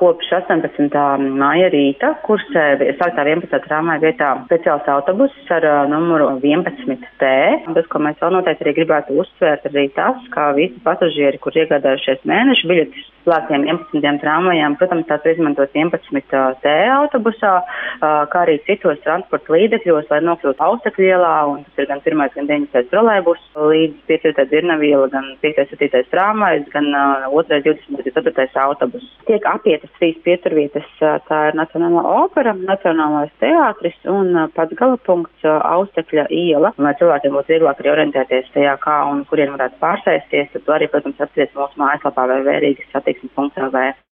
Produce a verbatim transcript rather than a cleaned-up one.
kopš astoņpadsmitā māja rīta kursē sāktā vienpadsmitā tramvaja vietā speciāls autobuss ar uh, numuru vienpadsmit T. Tas, ko mēs vēl noteikti arī gribētu uzsvērt, arī tas, ka visi pasažieri, kur iegādājušies mēnešu biļetes slēgtiem vienpadsmitiem tramvajām, protams, tās ir izmantot vienpadsmit T autobusā, uh, kā arī citos transporta līdzekļos, lai nokļūtu Austekļu ielā, un tas ir gan pirmais, gan deviņdesmitais trolejbus, līdz piecdesmitā Dzirnaviela, gan piektais septītais tramvajs, gan uh, otrais divdesmitais ceturtais autobus. Tiek apietas trīs pieturvietas, uh, tā ir Nacionālā opera, Nacionālais teātris un uh, pats galapunkts uh, Austekļa iela. Un, lai cilvēkiem būtu vieglāk arī orientēties tajā, kā un kurien varētu pārsēsties, tad to arī, protams, apsties mūsu mājaslapā vai vērīgas satiksmes punkt L V.